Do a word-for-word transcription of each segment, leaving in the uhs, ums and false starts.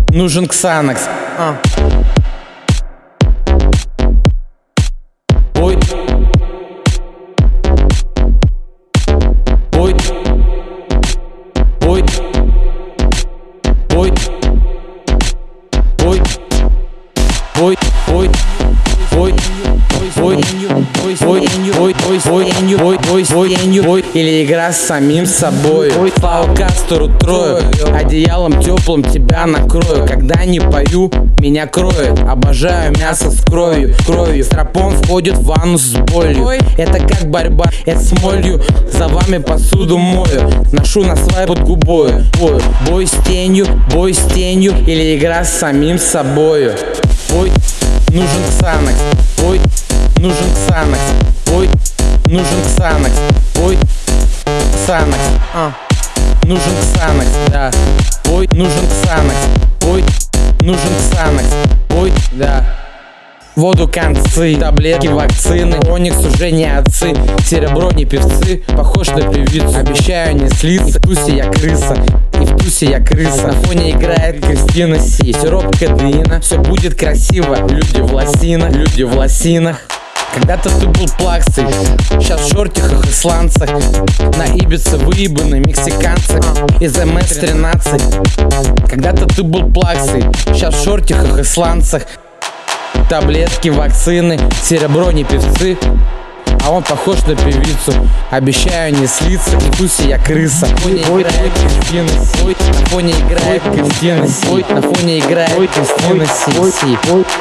нужен Ксанакс. А. Ой. Ой. Ой. Ой. Ой. Ой. Ой. Ой. Ой, ой, ой, ой, ой, ой, ой, ой, ой, или игра с самим собой. Слава Кастеру трою, одеялом теплым тебя накрою. Когда не пою, меня кроет. Обожаю мясо с кровью, кровью. Стропон входит в ванну с болью. Это как борьба, это с молью. За вами посуду мою, ношу на свай под губою. Бой, бой с тенью, бой с тенью, или игра с самим собою. Ой, нужен Ксанакс. Ой, нужен Ксанакс. Ой, нужен Ксанакс. Ой, Ксанакс. А. Нужен Ксанакс, да. Ой, нужен Ксанакс. Ой, нужен Ксанакс. Ой, да. Воду концы, таблетки, вакцины. Оникс уже не отцы, серебро не певцы. Похож на певицу, обещаю не слиться. В тусе я крыса, и в тусе я крыса. На фоне играет Кристина Си. Сироп кадеина, все будет красиво. Люди в лосинах, люди в лосинах. Когда-то ты был плаксой, сейчас в шортиках и сланцах. На Ибице выебаны мексиканцы из эм эс тринадцать. Когда-то ты был плаксой, сейчас в шортиках и сланцах. Таблетки, вакцины, серебро не певцы. А он похож на певицу, обещаю не слиться. И тусе я крыса. На фоне играет Кристина Си. На фоне играет Кристина Си. На фоне играет Кристина Си.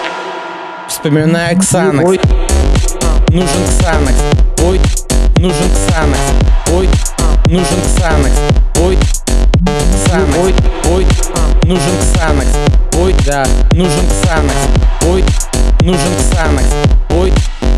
Вспоминаю Ксанакс. Нужен Ксанакс. Ой, нужен Ксанакс. Ой, нужен Ксанакс. Ой, Ксанакс. Ой, ой, нужен Ксанакс. Ой, да, нужен Ксанакс. Ой, нужен Ксанакс. Ой,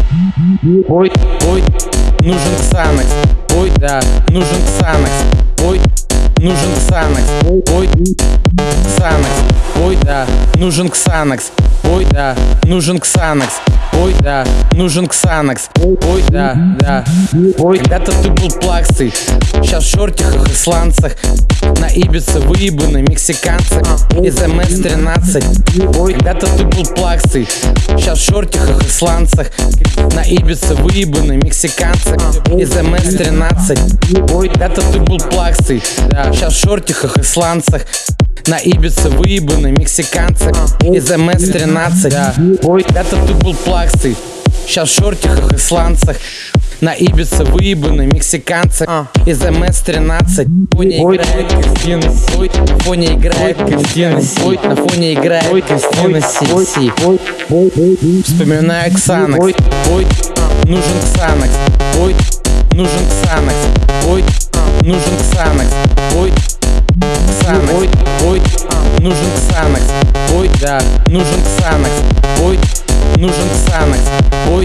ой, ой, нужен Ксанакс. Ой, да, нужен Ксанакс. Ой, нужен Ксанакс. Ой, Ксанакс. Ой, да, нужен Ксанакс. Ой, да, нужен Ксанакс. Ой, да, нужен Ксанакс. Ой, да, да. Ой, когда-то ты был плаксой, сейчас в шортиках и сланцах. На Ибице выебаны мексиканцы из эм эс тринадцать. Ой, когда-то ты был плаксой, сейчас в шортиках и сланцах. На Ибице выебаны мексиканцы из эм эс тринадцать. Ой, когда-то ты был плаксой, да, сейчас в шортиках и сланцах. На Ибице выебаны мексиканцы из эм эс тринадцать. Ой, когда-то ты был плаксой, сейчас в шортиках и сланцах. На Ибице выебаны мексиканцы из эм эс тринадцать. На фоне играет Кристина Си. На фоне играет Кристина Си. На фоне играет Кристина Си. Вспоминаю Ксанакс. Ой, нужен Ксанакс. Ой, нужен Ксанакс. Ой, нужен Ксанакс. Ой, Ксанакс. Ой, ой, нужен Ксанакс. Ой, да, нужен Ксанакс. Ой, нужен Ксанакс. Ой,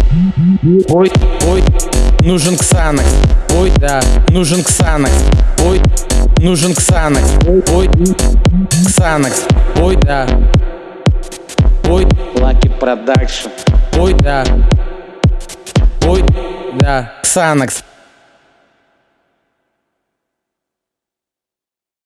ой, ой, нужен Ксанакс. Ой, да, нужен Ксанакс. Ой, нужен Ксанакс. Ой, Ксанакс. Ой, да. Ой, Lucky Production. Ой, да. Ой, да, Ксанакс.